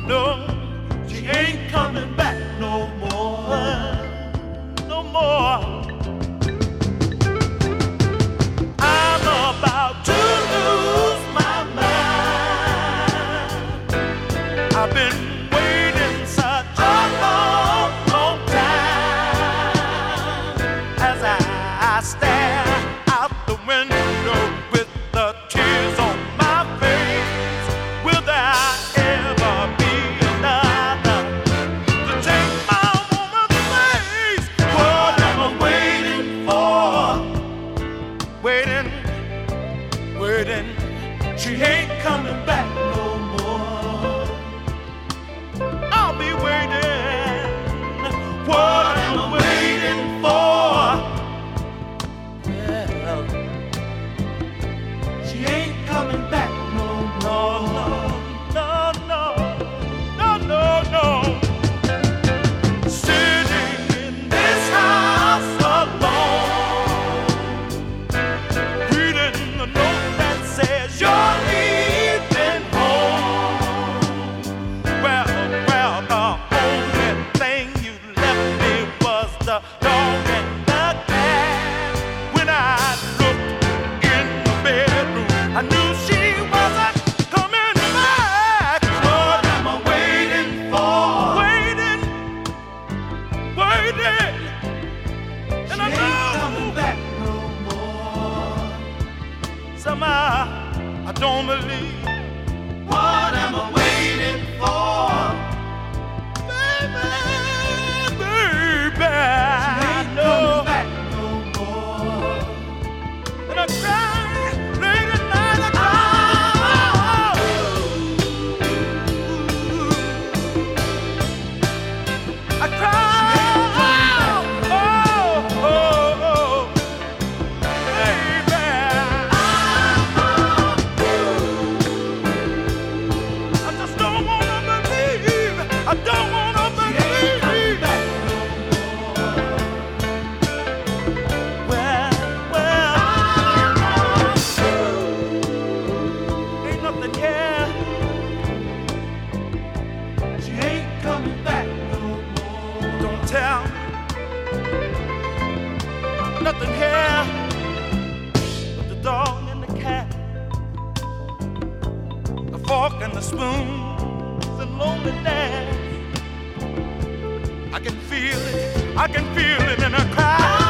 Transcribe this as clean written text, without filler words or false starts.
know she ain't coming back no more, no more. I'm about to lose my mind. I've been waiting such a long, long time as I stare out the window with the tears on my face. Will there ever be another to take my woman's place? What am I waiting for? Waiting, waiting. She ain't coming back no more. I'll be waiting. What am I waiting for? Well, she ain't coming back no more. No, no, no, no, no, no. Sitting in this house alone, reading the note that says you're leaving home. Well, the only thing you left me was the dog and the cat. When I looked in the bedroom, I knew she wasn't coming back. What am I waiting for? Waiting, waiting. And I know coming back no more. Somehow I don't believe. What am I waiting for? Baby, baby, I know. Back no more. And I cry late at night. I cry. I cry. Oh, oh, oh, baby. I just don't wanna believe. I don't wanna believe. Well, ain't nothing here. She ain't coming back no more. Don't tell me. Nothing here but the dog and the cat, the fork and the spoon, and loneliness. I can feel it in her cry.